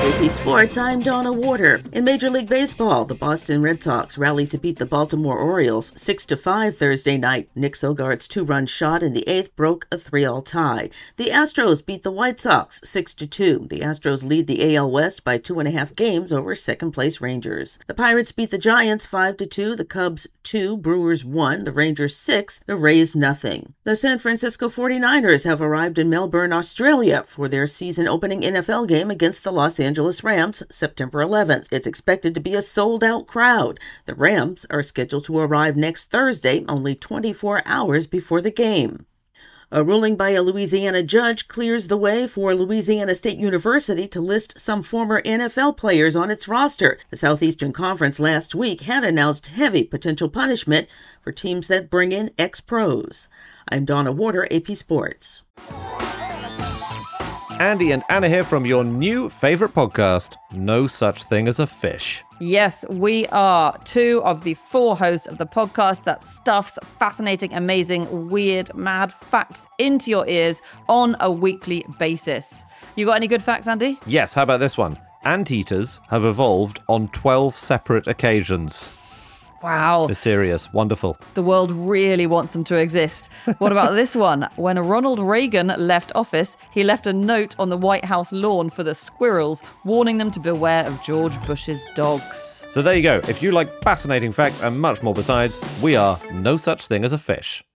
AP Sports, I'm Donna Warder. In Major League Baseball, the Boston Red Sox rallied to beat the Baltimore Orioles 6-5 Thursday night. Nick Sogart's two-run shot in the eighth broke a 3-all tie. The Astros beat the White Sox 6-2. The Astros lead the AL West by 2.5 games over second-place Rangers. The Pirates beat the Giants 5-2. The Cubs 2, Brewers 1, the Rangers 6, the Rays nothing. The San Francisco 49ers have arrived in Melbourne, Australia for their season-opening NFL game against the Los Angeles Rams September 11th. It's expected to be a sold-out crowd. The Rams are scheduled to arrive next Thursday, only 24 hours before the game. A ruling by a Louisiana judge clears the way for Louisiana State University to list some former NFL players on its roster. The Southeastern Conference last week had announced heavy potential punishment for teams that bring in ex-pros. I'm Donna Warder, AP Sports. Andy and Anna here from your new favorite podcast, No Such Thing as a Fish. Yes, we are two of the four hosts of the podcast that stuffs fascinating, amazing, weird, mad facts into your ears on a weekly basis. You got any good facts, Andy? Yes, how about this one? Anteaters have evolved on 12 separate occasions. Wow. Mysterious. Wonderful. The world really wants them to exist. What about this one? When Ronald Reagan left office, he left a note on the White House lawn for the squirrels, warning them to beware of George Bush's dogs. So there you go. If you like fascinating facts and much more besides, we are No Such Thing as a Fish.